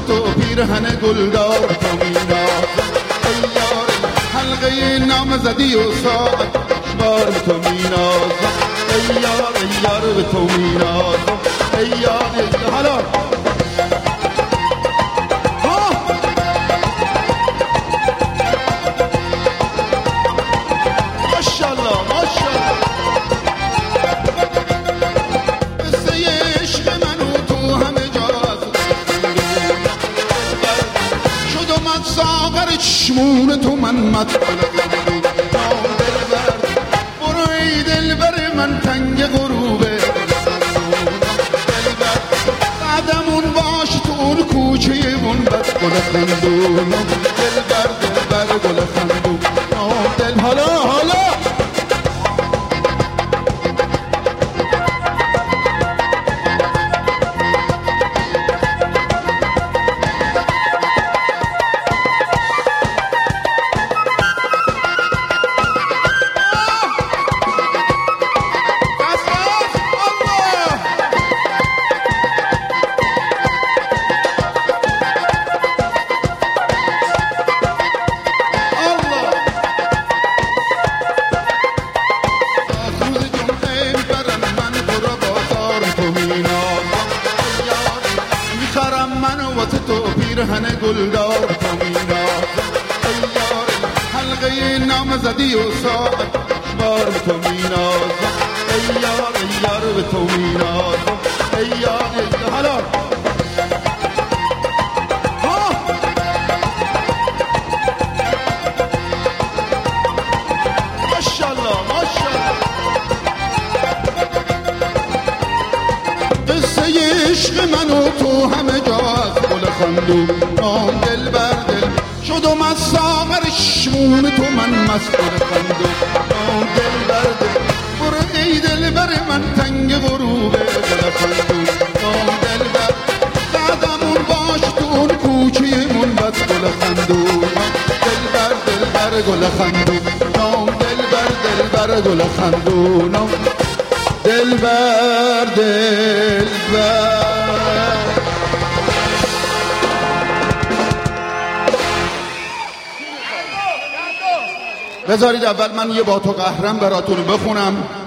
تو پیرهن گلدار تو مینازم ای یار حلقه نامزدی و ساعت بار تو مینازم ای یار به تو مینازم ای یار حالا چشمون تو من مد کنم دلبر برو ای دلبر من تنگ غروبه دلبر قدمون باش تو اون کوچه من بد گل خندون دلبر گل خندون دل حالا تو پیرهن گلدار تو مینازم ای یار حلقه نامزدی و ساعت بار تو مینازم ای یار به تو مینازم ای یار حالا ماشاءالله قصه عشق من و تو همه جا خندو دل بر دل شدم از ساغر شمون تو من مست خندو دل بر دل برو ای دل بر من تنگ غروبه دل خندو دل بر قدمون باش تو اون کوچه من بد گل خندو دل بر گل خندو دل بر گل خندو دل بر بذارید اول من یه با تو قهرم براتون بخونم.